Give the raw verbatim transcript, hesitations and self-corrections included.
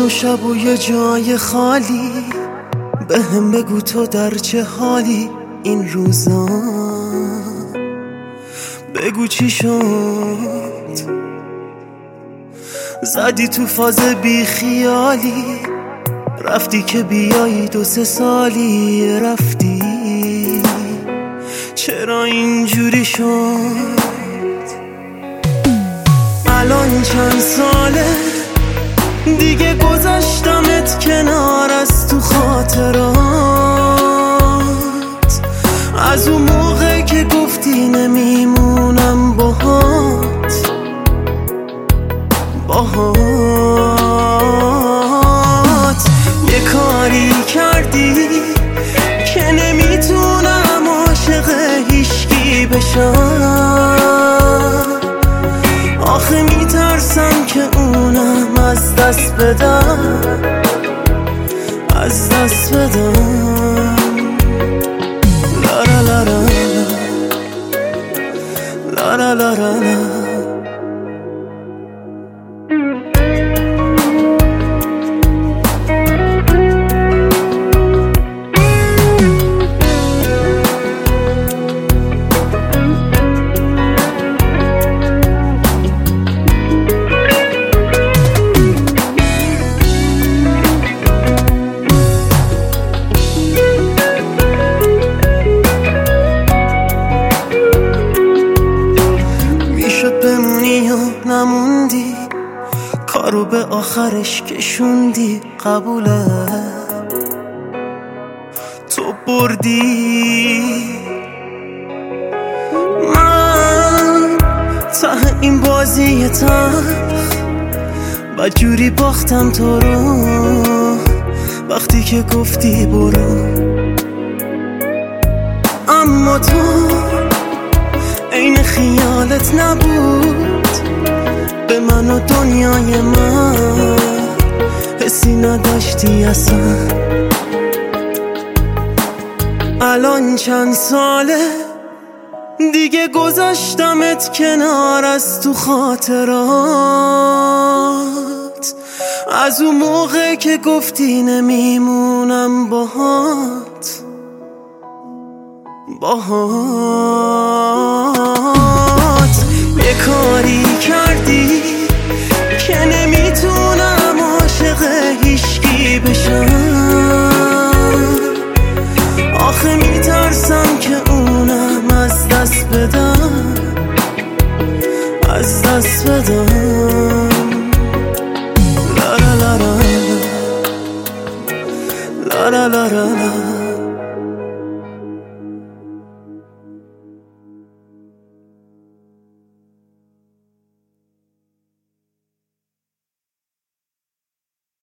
و شب و یه جای خالی، به هم بگو تو در چه حالی این روزا، بگو چی شد. زدی تو فاز بی خیالی، رفتی که بیایی دو سه سالی رفتی، چرا اینجوری شد؟ الان چند ساله دیگه گذاشتمت کنار از تو خاطرات، از اون موقع که گفتی نمیمونم باهات باهات. یه کاری کردی که نمیتونم عاشق هیچکی بشم، آخه میترسم که اونم از دست بدم، از دست بدم. لا لا لا لا لا لا لا لا. بمونی و نموندی، کارو به آخرش کشوندی، قبوله تو بردی. من ته این بازی تلخ بدجوری باختم تو رو، وقتی که گفتی برو. اما تو این خیالت نبود، به من و دنیای من حسی نداشتی اصلا. الان چند ساله دیگه گذاشتمت کنار از تو خاطرات، از اون موقع که گفتی نمیمونم باهات باهات. یه کاری کردی که نمیتونم عاشق هیچکی بشم، آخه میترسم که اونم از دست بدم، از دست بدم.